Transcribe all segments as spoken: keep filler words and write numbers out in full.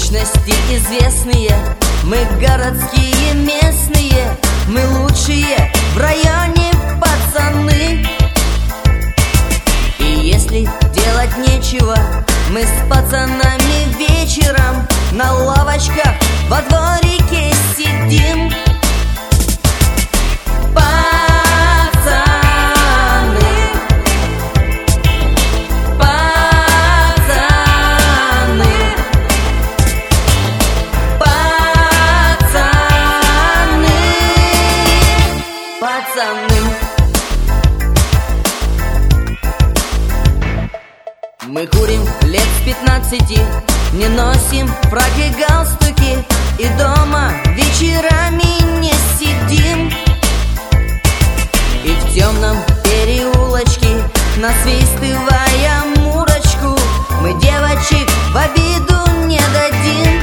Личности известные, мы городские местные, мы лучшие в районе пацаны. И если делать нечего, мы с пацанами вечером на лавочках во дворике сидим. Пацаны, мы курим лет с пятнадцати, не носим фрак и галстуки, и дома вечерами не сидим. И в темном переулочке, насвистывая мурочку, мы девочек в обиду не дадим.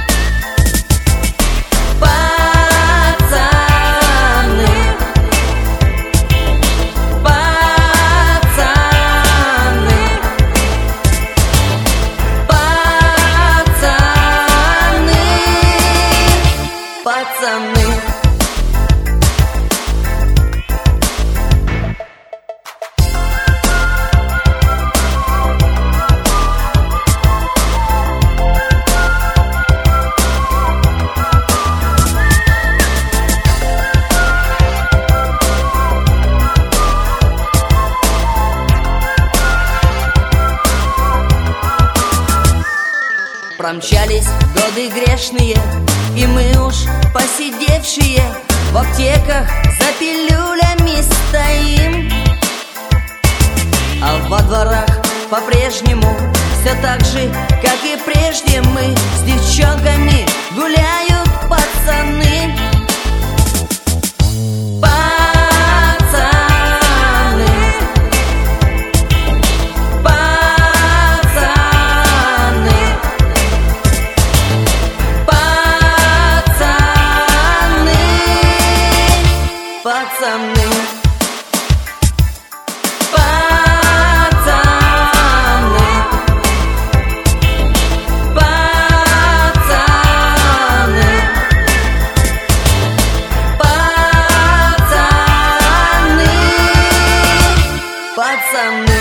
Пацаны, промчались годы грешные, и мы уж посидевшие в аптеках за пилюлями стоим. А во дворах по-прежнему все так же, как и прежде, мы с девчонками гуляют пацаны. Пацаны, пацаны, пацаны, пацаны, пацаны.